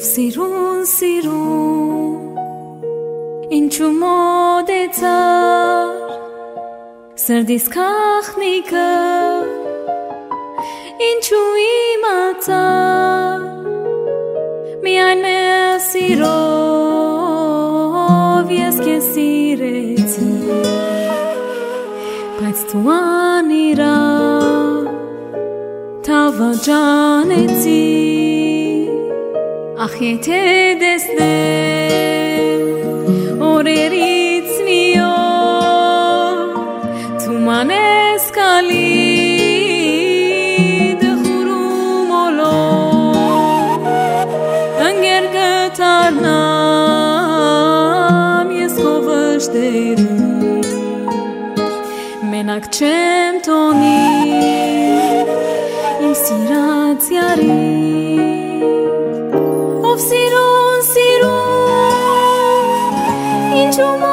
Սիրուն, սիրուն, ինչու մոտ է ծար, սրդիս քաղնիկը, ինչու իմացար, միայն մեր սիրով ես քեզ սիրեցի, բայց դու անիրավ թավաճանեցի. Ախ եթե տեսնեմ օրերից մի օր դու մանես կալի դխուրում ոլոր ընկեր կդառնամ ես քո վշտերում մենակ չեմ թողնի իմ սիրած յարին. Ով սիրուն, սիրուն, ինչու